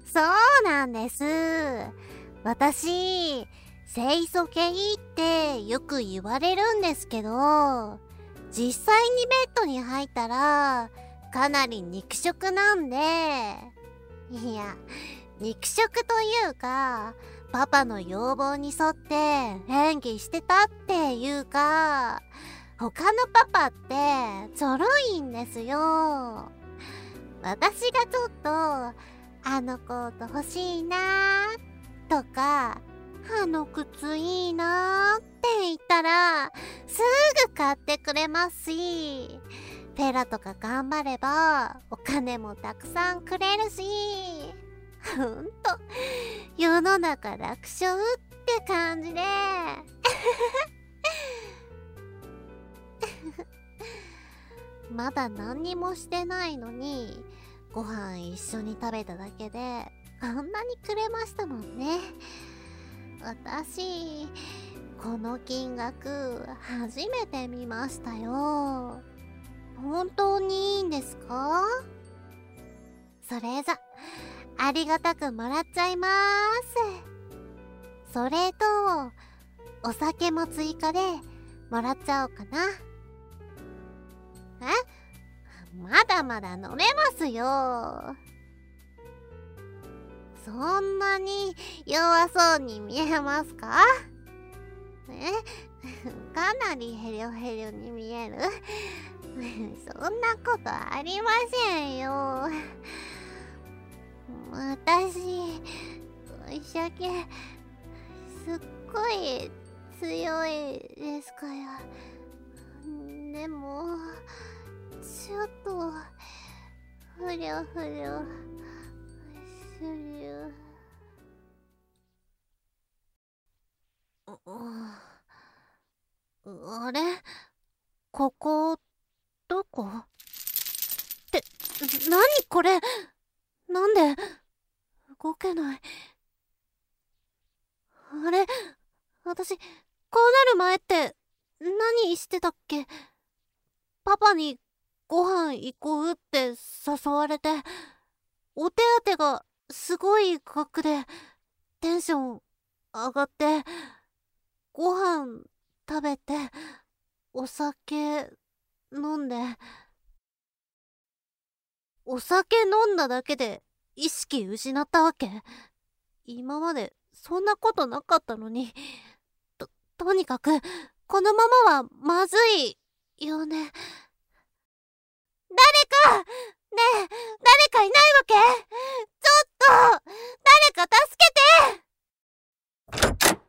そうなんです。私、清楚系ってよく言われるんですけど、実際にベッドに入ったら、かなり肉食なんで、いや、肉食というか、パパの要望に沿って演技してたっていうか、他のパパってちょろいんですよ。私がちょっと、あのコート欲しいなーとか、あの靴いいなーって言ったら、すぐ買ってくれますし、ペラとか頑張れば、お金もたくさんくれるし、ほんと、世の中楽勝って感じで。まだ何にもしてないのに、ご飯一緒に食べただけで、あんなにくれましたもんね。私、この金額、初めて見ましたよ。本当にいいんですか？それじゃ、ありがたくもらっちゃいまーす。それと、お酒も追加でもらっちゃおうかな。まだまだ飲めますよ。そんなに弱そうに見えますか？かなりヘリョヘリョに見える。そんなことありませんよ。私、お酒、すっごい強いですから。でも、ちょっと、ふりょふりょ、する。あれ？ここ、どこ？って、なにこれ？なんで、動けない。あれ？私、こうなる前って、何してたっけ？パパに、ご飯行こうって誘われて、お手当がすごい額で、テンション上がって、ご飯食べて、お酒飲んで、お酒飲んだだけで意識失ったわけ？今までそんなことなかったのに。とにかく、このままはまずいよね。誰か！ねえ、誰かいないわけ？ちょっと、誰か助けて！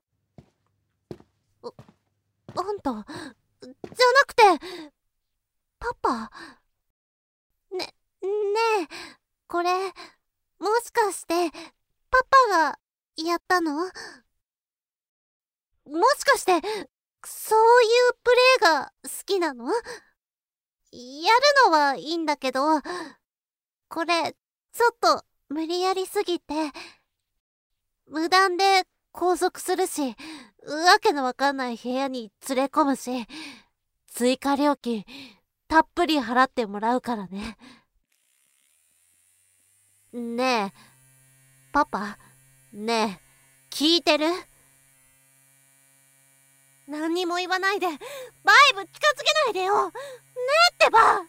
あんた、じゃなくて、パパ？ねえ、これ、もしかして、パパがやったの？もしかして、そういうプレイが好きなの？やるのはいいんだけど、これ、ちょっと無理やりすぎて、無断で拘束するし、わけのわかんない部屋に連れ込むし、追加料金、たっぷり払ってもらうからね。ねえ、パパ、ねえ、聞いてる？何にも言わないで、バイブ近づけないでよ。ねえってば。ね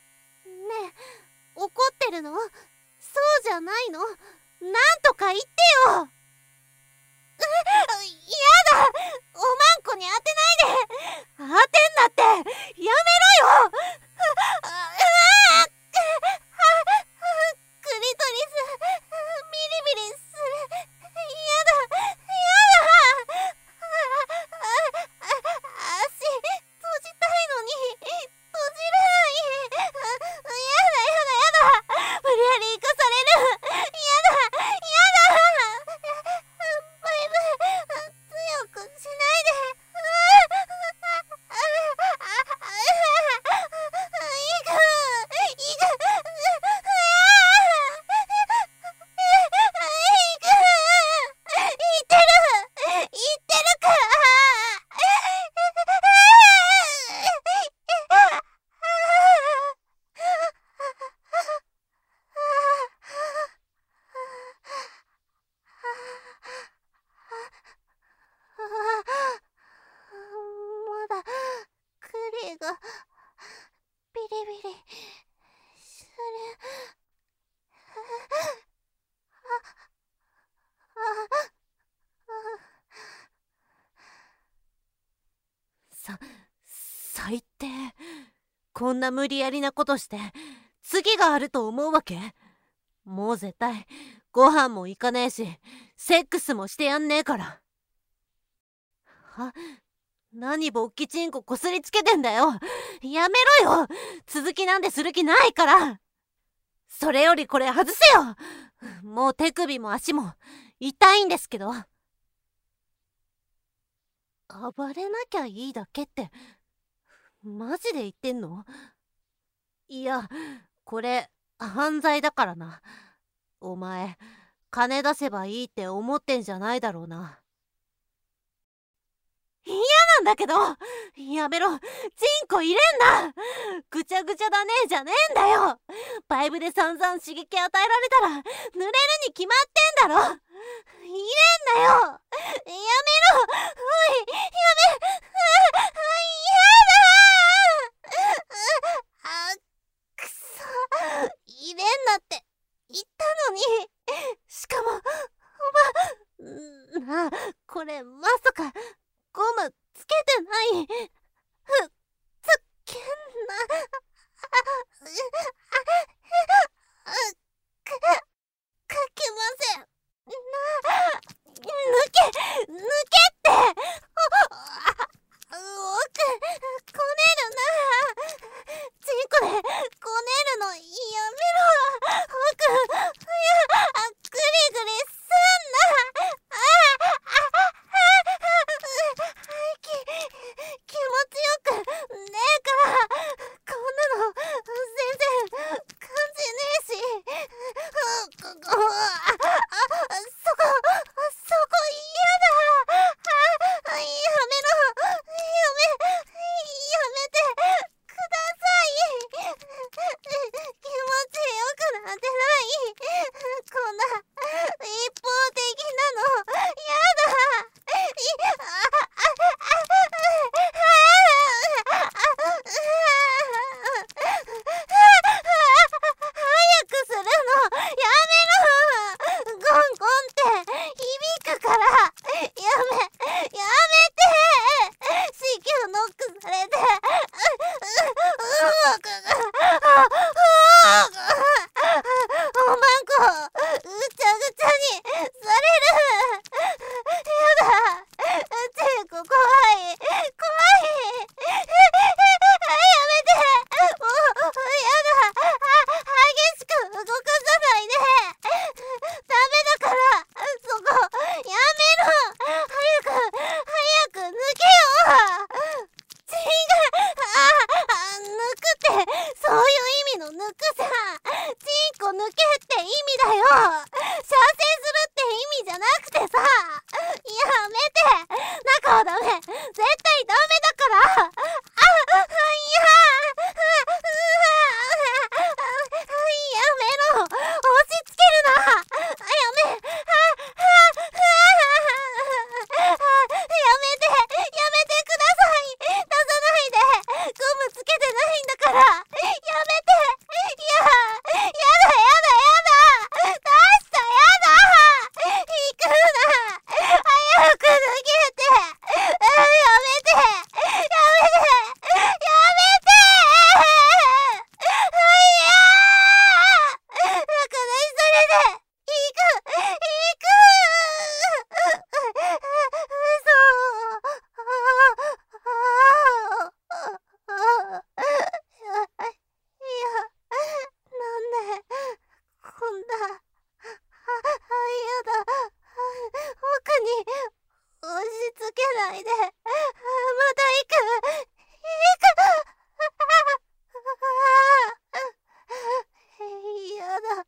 え、怒ってるの？そうじゃないの？なんとか言ってよ。やだ、おまんこに当てないで。当てんなってやめろよ。クリトリス、ビリビリする。やだ、やだ。足閉じたいのに閉じれない。やだ。無理やり行かされる。やだ。バイブ、強くしないで。 こんな無理やりなことして次があると思うわけ？もう絶対ご飯も行かねえし、セックスもしてやんねえから。何ぼっきちんここすりつけてんだよ。やめろよ。続きなんでする気ないから。それよりこれ外せよ。もう手首も足も痛いんですけど。暴れなきゃいいだけってマジで言ってんの？いや、これ犯罪だからな。お前金出せばいいって思ってんじゃないだろうな。嫌なんだけど、やめろ。チンコ入れんな。ぐちゃぐちゃだねじゃねえんだよ。パイプで散々刺激与えられたら濡れるに決まってんだろ。入れんなよ。やめろ。おい、やめ。くそ。入れんなって言ったのに。しかもなあ、これまさかゴムつけてない？つけんな。かけません。抜けって奥こねるな。チンコでこねるのやめろ。奥グリグリすんな。気持ちよくねえから、こんなの全然感じねえし。そこ嫌だ。やめろ。やめてください。気持ちよくなんてない。こんな一方的なのやだ。早くするのやめろ。ゴンゴンって響くから。やめて。子宮ノックされておまんこぐちゃぐちゃにされる。やだ。チンコ怖い。やめて。もうやだ。激しく動かさないで。ダメだから。そこやめろ。早く抜けよ。違う。抜くってそういう意味の抜くさ。チンコ抜けって意味だよ。射精するって意味じゃなくてさ。やめて。中はダメ。絶対ダメだから。やめろ。押し付けるな。やめ。やめて。やめてください。出さないで。ゴムつけてないんだから。やめて。やだ。出したやだ。行くな。早く脱げて。やめて。だからそれで行く。なんでこんなやだ。奥に押し付けないで。また行く。やだ。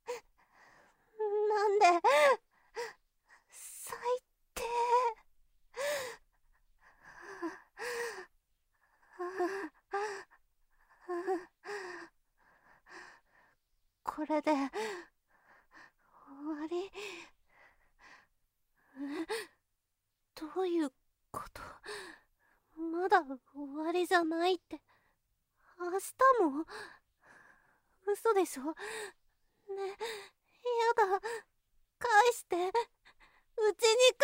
なんで最低。これで終わり？どういうこと？まだ終わりじゃないって。明日も？嘘でしょ？ね、やだ。返して。うちに